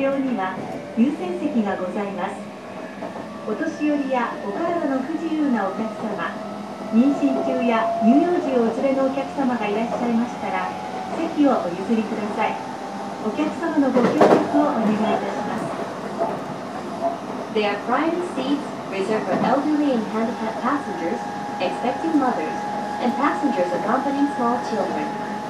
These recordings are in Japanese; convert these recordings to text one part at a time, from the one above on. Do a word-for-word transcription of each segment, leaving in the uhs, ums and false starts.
両には優先席がございます。お年寄りやお体の不自由なお客様、妊娠中や乳幼児をお連れのお客様がいらっしゃいましたら、席をお譲りください。お客様のご協力をお願いいたします。 They are private seats reserved for elderly and handicapped passengers, expecting mothers, and passengers accompanying small children.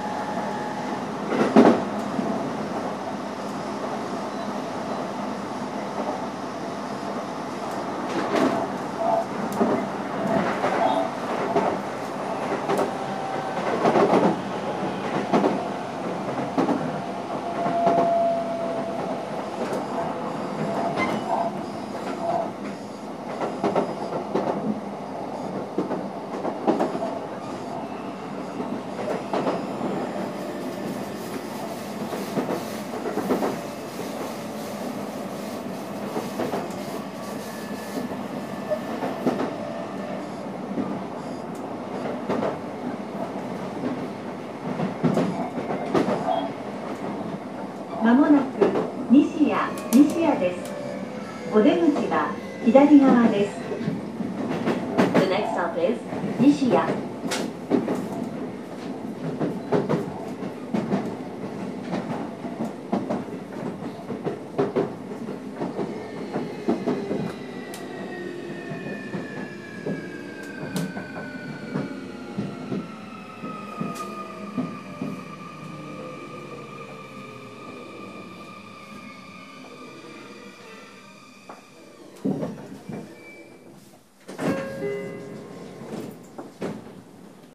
まもなく西谷西谷です。お出口は左側です。 The next stop is Nishiya.